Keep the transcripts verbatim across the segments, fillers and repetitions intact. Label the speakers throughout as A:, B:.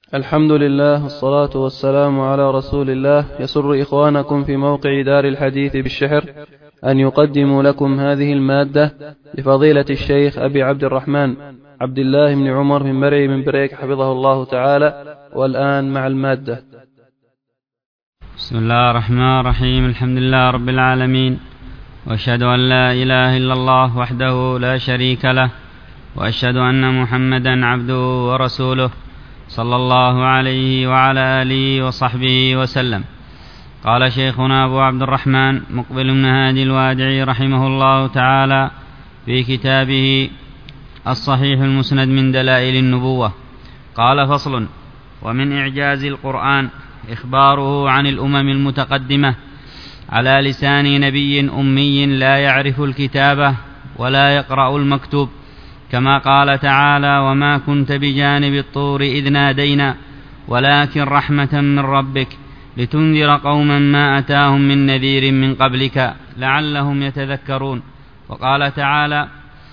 A: الحمد لله والصلاة والسلام على رسول الله. يسر إخوانكم في موقع دار الحديث بالشحر أن يقدموا لكم هذه المادة لفضيلة الشيخ أبي عبد الرحمن عبد الله بن عمر بن مرعي بن بريك حفظه الله تعالى. والآن مع المادة.
B: بسم الله الرحمن الرحيم. الحمد لله رب العالمين، وأشهد أن لا إله إلا الله وحده لا شريك له، وأشهد أن محمدا عبده ورسوله صلى الله عليه وعلى آله وصحبه وسلم. قال شيخنا أبو عبد الرحمن مقبل بن هادي الوادعي رحمه الله تعالى في كتابه الصحيح المسند من دلائل النبوة، قال: فصل: ومن إعجاز القرآن إخباره عن الأمم المتقدمة على لسان نبي أمي لا يعرف الكتابة ولا يقرأ المكتوب، كما قال تعالى: وما كنت بجانب الطور إذ نادينا ولكن رحمة من ربك لتنذر قوما ما أتاهم من نذير من قبلك لعلهم يتذكرون. وقال تعالى: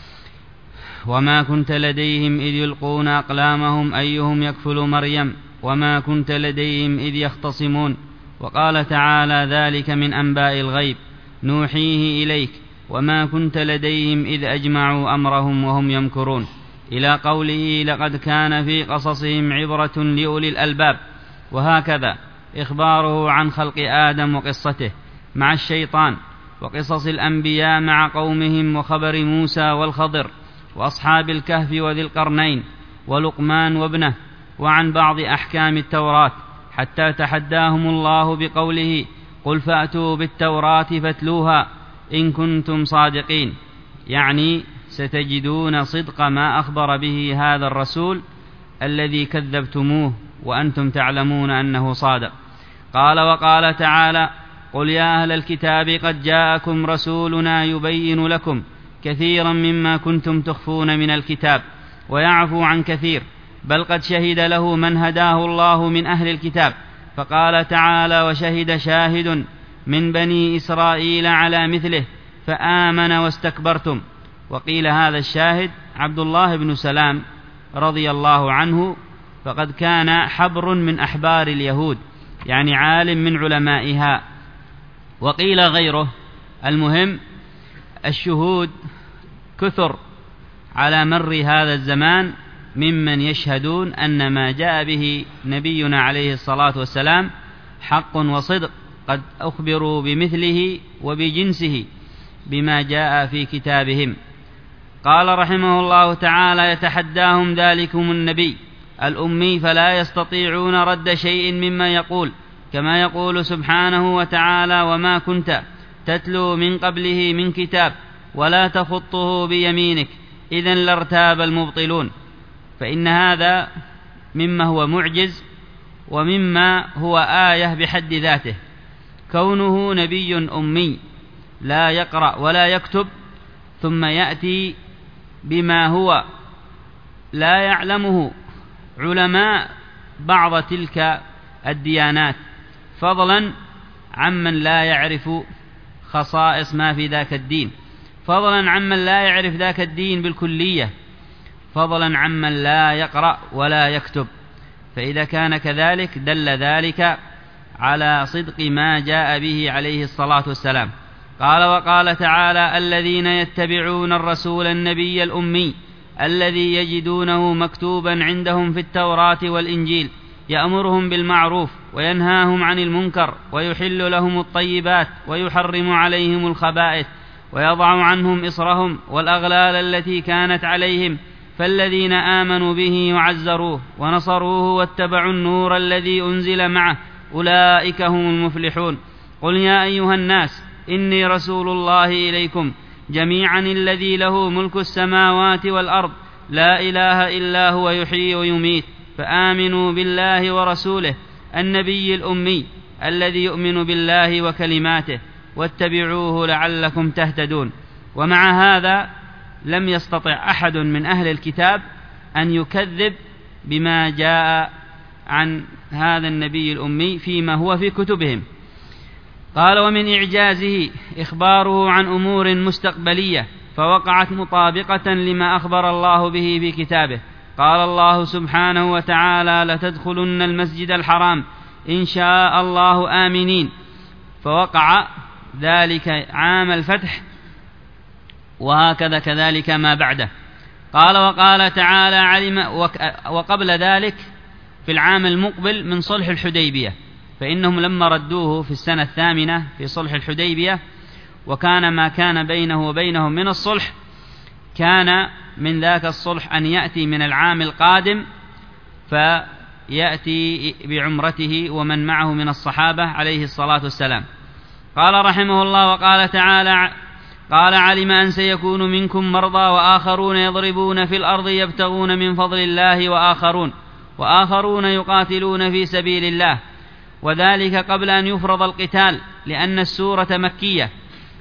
B: وما كنت لديهم إذ يلقون أقلامهم أيهم يكفل مريم وما كنت لديهم إذ يختصمون. وقال تعالى: ذلك من أنباء الغيب نوحيه إليك وما كنت لديهم إذ أجمعوا أمرهم وهم يمكرون، إلى قوله: لقد كان في قصصهم عبرة لأولي الألباب. وهكذا إخباره عن خلق آدم وقصته مع الشيطان، وقصص الأنبياء مع قومهم، وخبر موسى والخضر وأصحاب الكهف وذي القرنين ولقمان وابنه، وعن بعض أحكام التوراة، حتى تحداهم الله بقوله: قل فأتوا بالتوراة فاتلوها إن كنتم صادقين، يعني ستجدون صدق ما أخبر به هذا الرسول الذي كذبتموه وأنتم تعلمون أنه صادق. قال: وقال تعالى: قل يا أهل الكتاب قد جاءكم رسولنا يبين لكم كثيرا مما كنتم تخفون من الكتاب ويعفو عن كثير، بل قد شهد له من هداه الله من أهل الكتاب. فقال تعالى: وشهد شاهد من بني إسرائيل على مثله فآمن واستكبرتم. وقيل هذا الشاهد عبد الله بن سلام رضي الله عنه، فقد كان حبر من أحبار اليهود، يعني عالم من علمائها. وقيل غيره. المهم الشهود كثر على مر هذا الزمان ممن يشهدون أن ما جاء به نبينا عليه الصلاة والسلام حق وصدق، قد أخبروا بمثله وبجنسه بما جاء في كتابهم. قال رحمه الله تعالى: يتحداهم ذلكم النبي الأمي فلا يستطيعون رد شيء مما يقول، كما يقول سبحانه وتعالى: وما كنت تتلو من قبله من كتاب ولا تخطه بيمينك إذن لارتاب المبطلون. فإن هذا مما هو معجز ومما هو آية بحد ذاته، كونه نبي أمي لا يقرأ ولا يكتب، ثم يأتي بما هو لا يعلمه علماء بعض تلك الديانات، فضلا عمن لا يعرف خصائص ما في ذاك الدين، فضلا عمن لا يعرف ذاك الدين بالكلية، فضلا عمن لا يقرأ ولا يكتب. فإذا كان كذلك دل ذلك على صدق ما جاء به عليه الصلاة والسلام. قال: وقال تعالى: الذين يتبعون الرسول النبي الأمي الذي يجدونه مكتوبا عندهم في التوراة والإنجيل يأمرهم بالمعروف وينهاهم عن المنكر ويحل لهم الطيبات ويحرم عليهم الخبائث ويضع عنهم إصرهم والأغلال التي كانت عليهم، فالذين آمنوا به يعزروه ونصروه واتبعوا النور الذي أنزل معه أولئك هم المفلحون. قل يا أيها الناس إني رسول الله إليكم جميعا الذي له ملك السماوات والأرض لا إله إلا هو يحيي ويميت، فآمنوا بالله ورسوله النبي الأمي الذي يؤمن بالله وكلماته واتبعوه لعلكم تهتدون. ومع هذا لم يستطع أحد من أهل الكتاب أن يكذب بما جاء عن هذا النبي الأمي فيما هو في كتبهم. قال: ومن إعجازه إخباره عن أمور مستقبلية فوقعت مطابقة لما أخبر الله به في كتابه. قال الله سبحانه وتعالى: لتدخلن المسجد الحرام إن شاء الله آمنين، فوقع ذلك عام الفتح، وهكذا كذلك ما بعده. قال: وقال تعالى: علم وقبل ذلك في العام المقبل من صلح الحديبية، فإنهم لما ردوه في السنة الثامنة في صلح الحديبية، وكان ما كان بينه وبينهم من الصلح، كان من ذاك الصلح أن يأتي من العام القادم فيأتي بعمرته ومن معه من الصحابة عليه الصلاة والسلام. قال رحمه الله: وقال تعالى: قال: علم أن سيكون منكم مرضى وآخرون يضربون في الأرض يبتغون من فضل الله وآخرون وآخرون يقاتلون في سبيل الله، وذلك قبل أن يفرض القتال، لأن السورة مكية،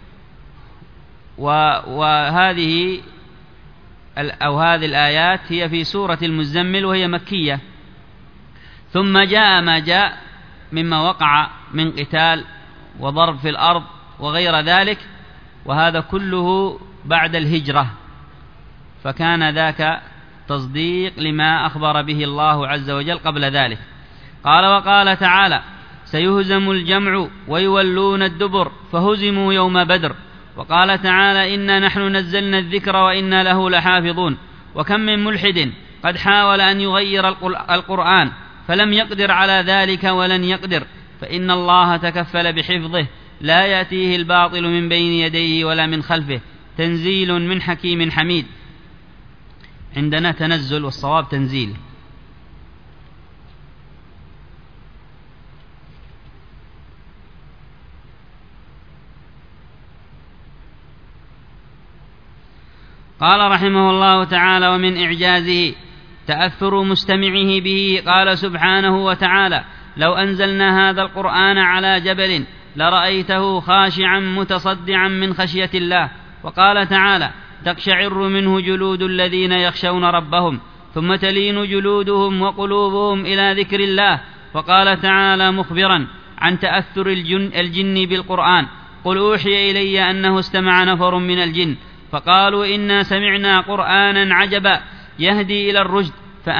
B: وهذه أو هذه الآيات هي في سورة المزمل وهي مكية. ثم جاء ما جاء مما وقع من قتال وضرب في الأرض وغير ذلك، وهذا كله بعد الهجرة، فكان ذاك تصديق لما أخبر به الله عز وجل قبل ذلك. قال: وقال تعالى: سيهزم الجمع ويولون الدبر فهزموا يوم بدر. وقال تعالى: إنا نحن نزلنا الذكر وإنا له لحافظون. وكم من ملحد قد حاول أن يغير القرآن فلم يقدر على ذلك ولن يقدر، فإن الله تكفل بحفظه، لا يأتيه الباطل من بين يديه ولا من خلفه، تنزيل من حكيم حميد. عندنا تنزل والصواب تنزيل. قال رحمه الله تعالى: ومن إعجازه تأثر مستمعه به. قال سبحانه وتعالى: لو أنزلنا هذا القرآن على جبل لرأيته خاشعا متصدعا من خشية الله. وقال تعالى: تقشعر منه جلود الذين يخشون ربهم ثم تلين جلودهم وقلوبهم إلى ذكر الله. وقال تعالى مخبرا عن تأثر الجن, الجن بالقرآن: قل أوحي إلي أنه استمع نفر من الجن فقالوا إنا سمعنا قرآنا عجبا يهدي إلى الرشد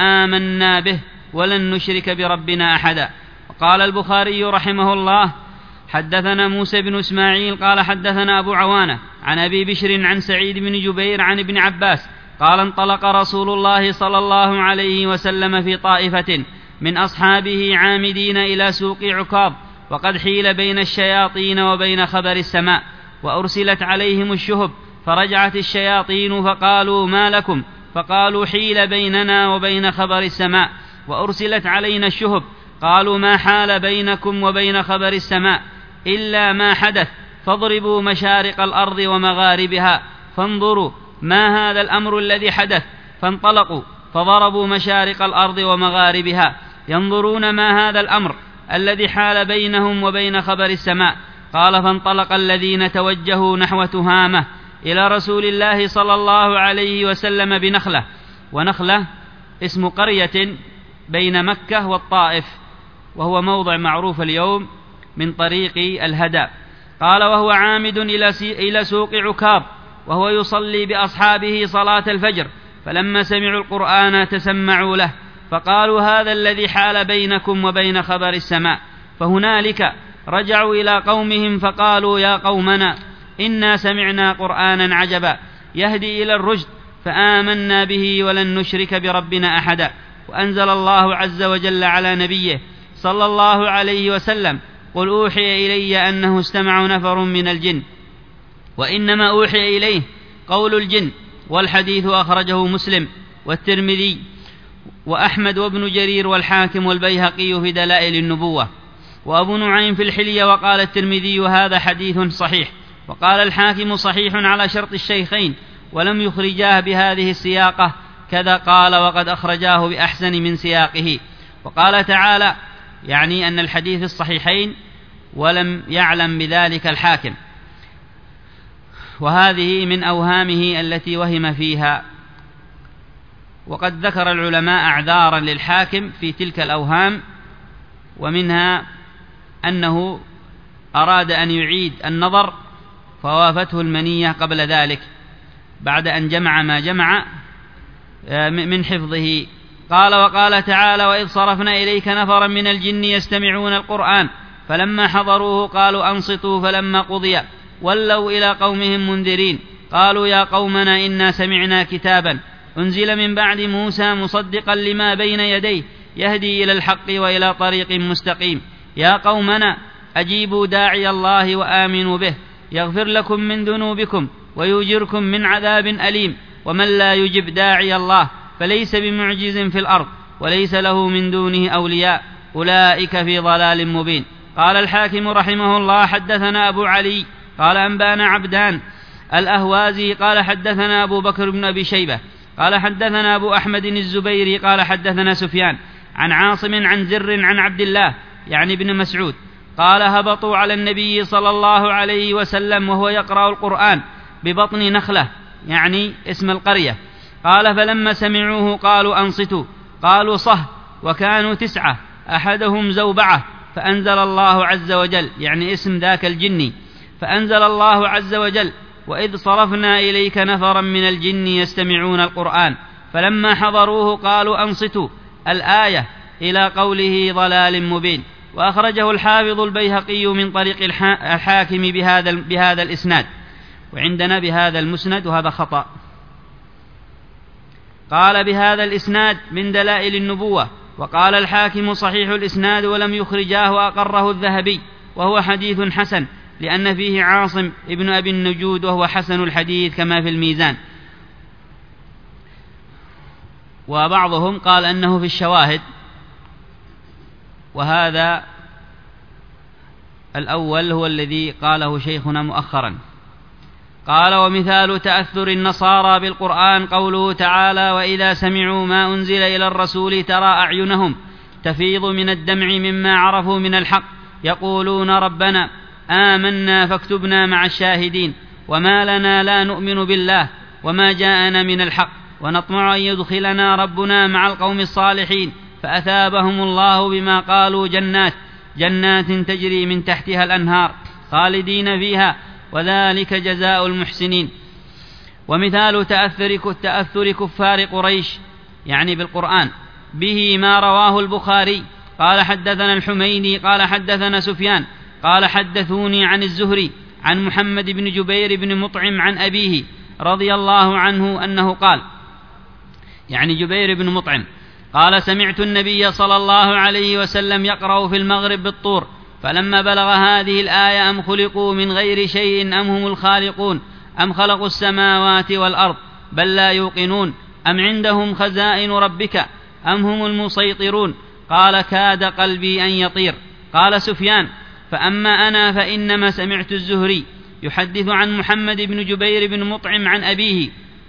B: فآمنا به ولن نشرك بربنا أحدا. وقال البخاري رحمه الله: حدثنا موسى بن إسماعيل قال حدثنا أبو عوانة عن أبي بشر عن سعيد بن جبير عن ابن عباس قال: انطلق رسول الله صلى الله عليه وسلم في طائفة من أصحابه عامدين إلى سوق عكاظ، وقد حيل بين الشياطين وبين خبر السماء، وأرسلت عليهم الشهب، فرجعت الشياطين فقالوا: ما لكم؟ فقالوا: حيل بيننا وبين خبر السماء وأرسلت علينا الشهب. قالوا: ما حال بينكم وبين خبر السماء إلا ما حدث، فاضربوا مشارق الأرض ومغاربها فانظروا ما هذا الأمر الذي حدث. فانطلقوا فضربوا مشارق الأرض ومغاربها ينظرون ما هذا الأمر الذي حال بينهم وبين خبر السماء. قال: فانطلق الذين توجهوا نحو تهامة إلى رسول الله صلى الله عليه وسلم بنخلة، ونخلة اسم قرية بين مكة والطائف، وهو موضع معروف اليوم من طريق الهدى. قال: وهو عامد إلى سوق عكاظ وهو يصلي بأصحابه صلاة الفجر، فلما سمعوا القرآن تسمعوا له، فقالوا: هذا الذي حال بينكم وبين خبر السماء. فهنالك رجعوا إلى قومهم فقالوا: يا قومنا إنا سمعنا قرآنا عجبا يهدي إلى الرشد فآمنا به ولن نشرك بربنا أحدا. وأنزل الله عز وجل على نبيه صلى الله عليه وسلم: قل أوحي إلي أنه استمع نفر من الجن، وإنما أوحي إليه قول الجن. والحديث أخرجه مسلم والترمذي وأحمد وابن جرير والحاكم والبيهقي في دلائل النبوة، وأبو نعيم في الحلية. وقال الترمذي: هذا حديث صحيح. وقال الحاكم: صحيح على شرط الشيخين ولم يخرجاه بهذه السياقة، كذا قال: وقد أخرجاه بأحسن من سياقه. وقال تعالى: يعني أن الحديث الصحيحين ولم يعلم بذلك الحاكم، وهذه من أوهامه التي وهم فيها. وقد ذكر العلماء أعذارا للحاكم في تلك الأوهام، ومنها أنه أراد أن يعيد النظر فوافته المنية قبل ذلك بعد أن جمع ما جمع، من حفظه. قال وقال تعالى وإذ صرفنا إليك نفرا من الجن يستمعون القرآن فلما حضروه قالوا أنصتوا فلما قضي ولوا إلى قومهم منذرين قالوا يا قومنا إنا سمعنا كتابا أنزل من بعد موسى مصدقا لما بين يديه يهدي إلى الحق وإلى طريق مستقيم يا قومنا أجيبوا داعي الله وآمنوا به يغفر لكم من ذنوبكم ويجركم من عذاب أليم ومن لا يجب داعي الله فليس بمعجز في الأرض وليس له من دونه أولياء أولئك في ضلال مبين. قال الحاكم رحمه الله حدثنا أبو علي قال أنبانا عبدان الأهوازي قال حدثنا أبو بكر بن أبي شيبة قال حدثنا أبو أحمد الزبيري قال حدثنا سفيان عن عاصم عن زر عن عبد الله يعني ابن مسعود قال هبطوا على النبي صلى الله عليه وسلم وهو يقرأ القرآن ببطن نخلة يعني اسم القرية. قال فلما سمعوه قالوا أنصتوا قالوا صه وكانوا تسعة أحدهم زوبعة فأنزل الله عز وجل يعني اسم ذاك الجني فأنزل الله عز وجل وإذ صرفنا إليك نفرا من الجن يستمعون القرآن فلما حضروه قالوا أنصتوا الآية إلى قوله ضلال مبين. وأخرجه الحافظ البيهقي من طريق الحاكم بهذا, بهذا الإسناد وعندنا بهذا المسند وهذا خطأ. قال بهذا الإسناد من دلائل النبوة وقال الحاكم صحيح الإسناد ولم يخرجاه وأقره الذهبي وهو حديث حسن لأن فيه عاصم ابن أبي النجود وهو حسن الحديث كما في الميزان. وبعضهم قال أنه في الشواهد وهذا الأول هو الذي قاله شيخنا مؤخرا. قال ومثال تأثر النصارى بالقرآن قوله تعالى وإذا سمعوا ما أنزل إلى الرسول ترى أعينهم تفيض من الدمع مما عرفوا من الحق يقولون ربنا آمنا فاكتبنا مع الشاهدين وما لنا لا نؤمن بالله وما جاءنا من الحق ونطمع أن يدخلنا ربنا مع القوم الصالحين فأثابهم الله بما قالوا جنات جنات تجري من تحتها الأنهار خالدين فيها وذلك جزاء المحسنين. ومثال تأثر, تأثر كفار قريش يعني بالقرآن به ما رواه البخاري قال حدثنا الحميدي قال حدثنا سفيان قال حدثوني عن الزهري عن محمد بن جبير بن مطعم عن أبيه رضي الله عنه أنه قال يعني جبير بن مطعم قال سمعت النبي صلى الله عليه وسلم يقرأ في المغرب بالطور فلما بلغ هذه الآية أم خلقوا من غير شيء أم هم الخالقون أم خلقوا السماوات والأرض بل لا يوقنون أم عندهم خزائن ربك أم هم المسيطرون قال كاد قلبي أن يطير. قال سفيان فأما أنا فإنما سمعت الزهري يحدث عن محمد بن جبير بن مطعم عن أبيه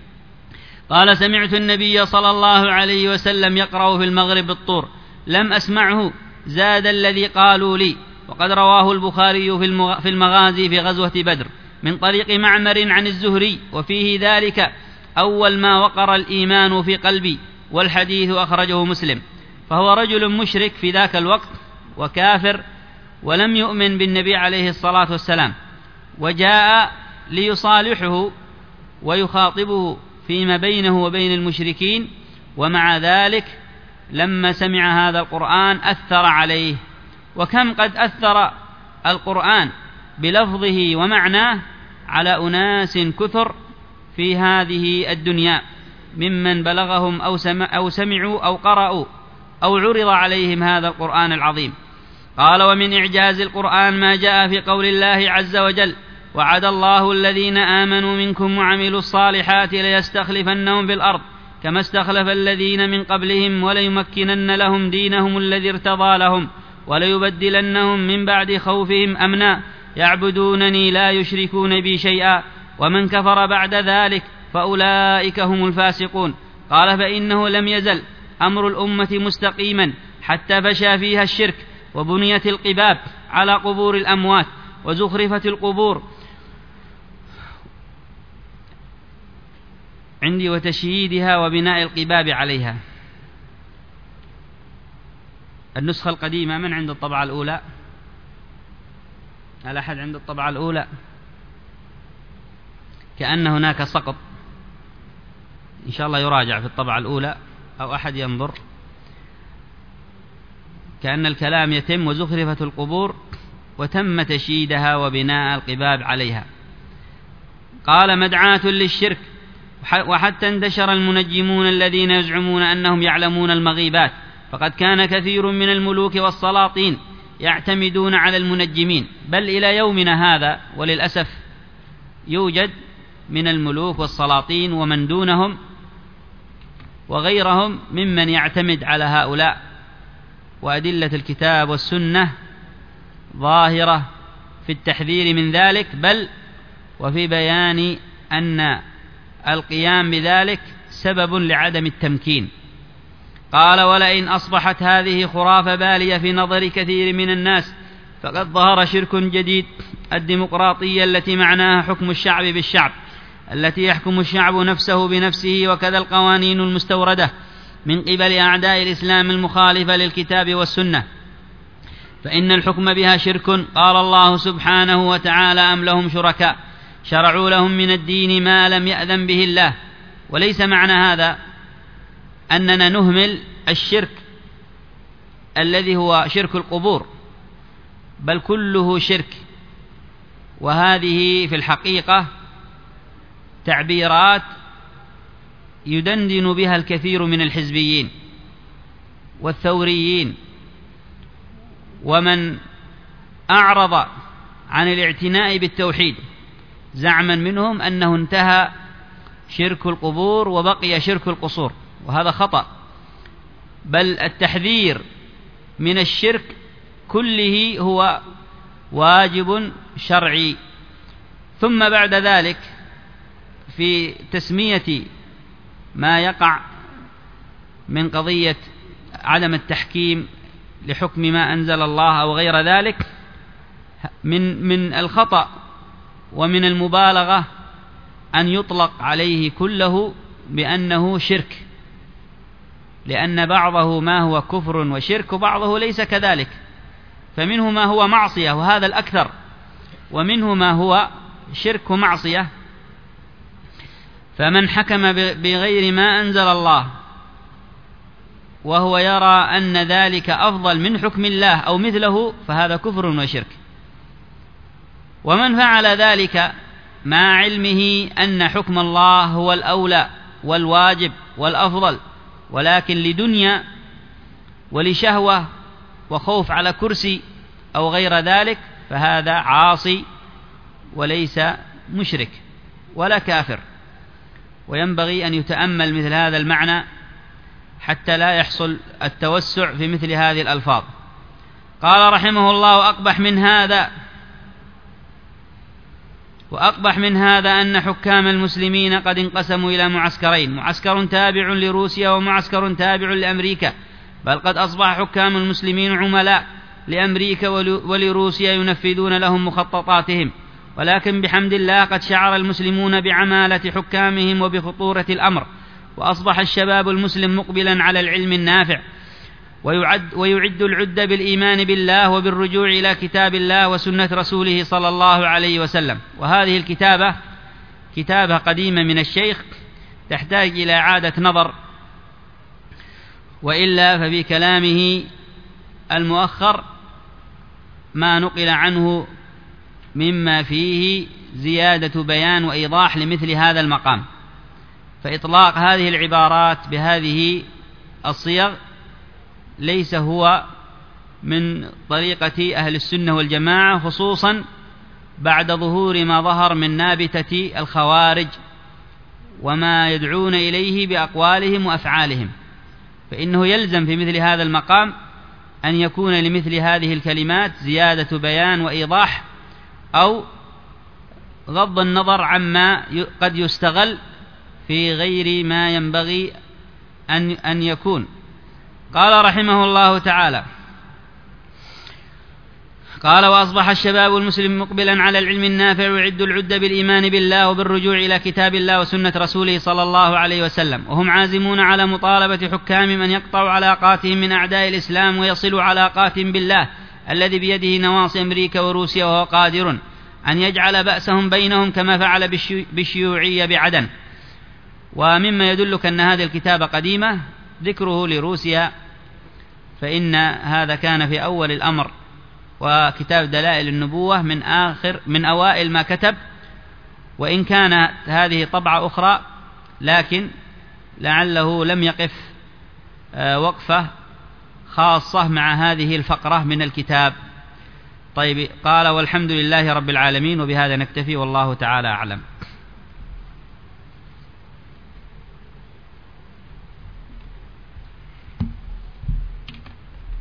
B: قال سمعت النبي صلى الله عليه وسلم يقرأ في المغرب بالطور لم أسمعه زاد الذي قالوا لي. وقد رواه البخاري في المغازي في غزوة بدر من طريق معمر عن الزهري وفيه ذلك أول ما وقر الإيمان في قلبي والحديث أخرجه مسلم. فهو رجل مشرك في ذاك الوقت وكافر ولم يؤمن بالنبي عليه الصلاة والسلام وجاء ليصالحه ويخاطبه فيما بينه وبين المشركين ومع ذلك لما سمع هذا القرآن أثر عليه. وكم قد أثر القرآن بلفظه ومعناه على أناس كثر في هذه الدنيا ممن بلغهم أو, سمع أو سمعوا أو قرأوا أو عرض عليهم هذا القرآن العظيم. قال ومن إعجاز القرآن ما جاء في قول الله عز وجل وعد الله الذين آمنوا منكم وعملوا الصالحات ليستخلفنهم في الأرض كما استخلف الذين من قبلهم وليمكنن لهم دينهم الذي ارتضى لهم وليبدلنهم من بعد خوفهم أمنا يعبدونني لا يشركون بي شيئا ومن كفر بعد ذلك فأولئك هم الفاسقون. قال فإنه لم يزل أمر الأمة مستقيما حتى فشى فيها الشرك وبنيت القباب على قبور الأموات وزخرفت القبور عندي وتشييدها وبناء القباب عليها. النسخة القديمة من عند الطبعة الأولى؟ هل أحد عند الطبعة الأولى؟ كأن هناك سقط إن شاء الله يراجع في الطبعة الأولى أو أحد ينظر، كأن الكلام يتم وزخرفت القبور وتم تشييدها وبناء القباب عليها. قال مدعاة للشرك. وحتى انتشر المنجمون الذين يزعمون أنهم يعلمون المغيبات، فقد كان كثير من الملوك والسلاطين يعتمدون على المنجمين، بل إلى يومنا هذا وللأسف يوجد من الملوك والسلاطين ومن دونهم وغيرهم ممن يعتمد على هؤلاء، وأدلة الكتاب والسنة ظاهرة في التحذير من ذلك، بل وفي بيان أن القيام بذلك سبب لعدم التمكين. قال ولئن أصبحت هذه خرافة بالية في نظر كثير من الناس فقد ظهر شرك جديد، الديمقراطية التي معناها حكم الشعب بالشعب، التي يحكم الشعب نفسه بنفسه، وكذا القوانين المستوردة من قبل أعداء الإسلام المخالفة للكتاب والسنة، فإن الحكم بها شرك. قال الله سبحانه وتعالى أم لهم شركاء شرعوا لهم من الدين ما لم يأذن به الله. وليس معنى هذا أننا نهمل الشرك الذي هو شرك القبور، بل كله شرك، وهذه في الحقيقة تعبيرات يدندن بها الكثير من الحزبيين والثوريين ومن أعرض عن الاعتناء بالتوحيد، زعما منهم أنه انتهى شرك القبور وبقي شرك القصور، وهذا خطأ، بل التحذير من الشرك كله هو واجب شرعي. ثم بعد ذلك في تسمية ما يقع من قضية عدم التحكيم لحكم ما أنزل الله أو غير ذلك، من من الخطأ ومن المبالغة أن يطلق عليه كله بأنه شرك، لأن بعضه ما هو كفر وشرك وبعضه ليس كذلك، فمنه ما هو معصية وهذا الأكثر، ومنه ما هو شرك ومعصية. فمن حكم بغير ما أنزل الله وهو يرى أن ذلك أفضل من حكم الله أو مثله فهذا كفر وشرك. ومن فعل ذلك مع علمه أن حكم الله هو الأولى والواجب والأفضل، ولكن لدنيا ولشهوة وخوف على كرسي أو غير ذلك، فهذا عاصي وليس مشرك ولا كافر. وينبغي أن يتأمل مثل هذا المعنى حتى لا يحصل التوسع في مثل هذه الألفاظ. قال رحمه الله أقبح من هذا وأقبح من هذا أن حكام المسلمين قد انقسموا إلى معسكرين، معسكر تابع لروسيا ومعسكر تابع لأمريكا، بل قد أصبح حكام المسلمين عملاء لأمريكا ولروسيا ينفذون لهم مخططاتهم. ولكن بحمد الله قد شعر المسلمون بعمالة حكامهم وبخطورة الأمر، وأصبح الشباب المسلم مقبلا على العلم النافع، ويعد, ويعد العد بالإيمان بالله وبالرجوع إلى كتاب الله وسنة رسوله صلى الله عليه وسلم. وهذه الكتابة كتابة قديمة من الشيخ تحتاج إلى إعادة نظر، وإلا ففي كلامه المؤخر ما نقل عنه مما فيه زيادة بيان وإيضاح لمثل هذا المقام. فإطلاق هذه العبارات بهذه الصيغ ليس هو من طريقة أهل السنة والجماعة، خصوصا بعد ظهور ما ظهر من نابتة الخوارج وما يدعون إليه بأقوالهم وأفعالهم. فإنه يلزم في مثل هذا المقام أن يكون لمثل هذه الكلمات زيادة بيان وإيضاح، أو غض النظر عما قد يستغل في غير ما ينبغي أن أن يكون. قال رحمه الله تعالى: قال وأصبح الشباب المسلم مقبلا على العلم النافع ويعد العد بالإيمان بالله وبالرجوع إلى كتاب الله وسنة رسوله صلى الله عليه وسلم، وهم عازمون على مطالبة حكام من يقطع علاقاتهم من أعداء الإسلام ويصل علاقاتهم بالله الذي بيده نواصي أمريكا وروسيا، وهو قادر أن يجعل بأسهم بينهم كما فعل بالشيوعية بعدن. ومما يدلك أن هذه الكتابة قديمة ذكره لروسيا، فإن هذا كان في أول الأمر، وكتاب دلائل النبوة من آخر من أوائل ما كتب، وإن كانت هذه طبعة أخرى لكن لعله لم يقف وقفة خاصة مع هذه الفقرة من الكتاب. طيب، قال: والحمد لله رب العالمين، وبهذا نكتفي، والله تعالى أعلم.